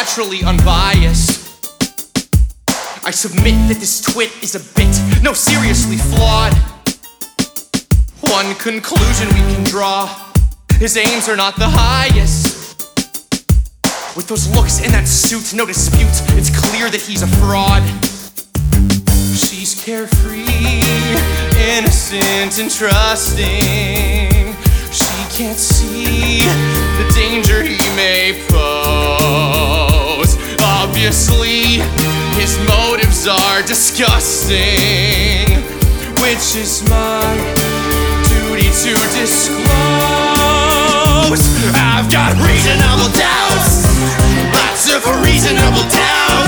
naturally unbiased. I submit that this twit is a bit, no, seriously flawed. One conclusion we can draw: his aims are not the highest. With those looks and that suit, no dispute, it's clear that he's a fraud. She's carefree, innocent and trusting. She can't see the danger he may pose. Obviously, his motives are disgusting, which is my duty to disclose. I've got reasonable doubts, lots of reasonable doubts.